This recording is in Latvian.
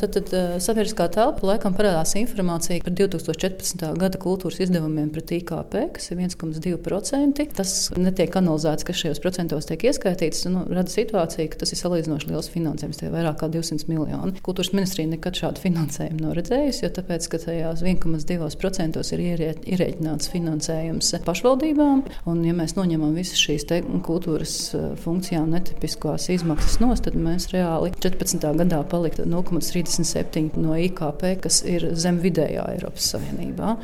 Tad sabiedriskā telpa laikam parādās informācija par 2014. gada kultūras izdevumiem pret IKP, kas ir 1,2%. Tas netiek analizēts, kas šajos procentos tiek ieskaitīts. Rada situācija, ka tas ir salīdzinoši liels finansējums, tie vairāk kā 200 miljoni. Kultūras ministrija nekad šādu finansējumu nav redzējusi, jo tāpēc, ka tajās 1,2% ir ierēķināts finansējums pašvaldībām. Un, ja mēs noņemam visas šīs kultūras funkcijām netipiskās izmaksas tad mēs reāli 14. gadā paliktu 0,37% no IKP, kas ir zem vidējā Eiropas Savienībā.